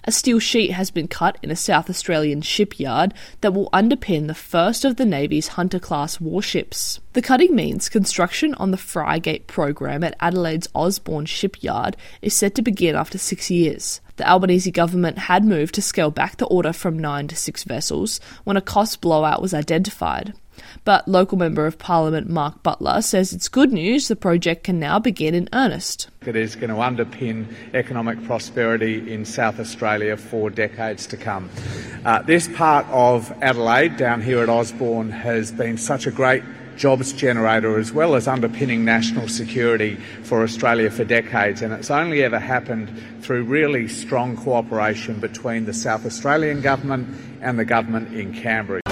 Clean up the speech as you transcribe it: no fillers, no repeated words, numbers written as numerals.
A steel sheet has been cut in a South Australian shipyard that will underpin the first of the Navy's Hunter-class warships. The cutting means construction on the Frigate program at Adelaide's Osborne shipyard is set to begin after 6 years. The Albanese government had moved to scale back the order from 9 to 6 vessels when a cost blowout was identified. But local Member of Parliament Mark Butler says it's good news the project can now begin in earnest. It is going to underpin economic prosperity in South Australia for decades to come. This part of Adelaide down here at Osborne has been such a great jobs generator as well as underpinning national security for Australia for decades, and it's only ever happened through really strong cooperation between the South Australian government and the government in Canberra.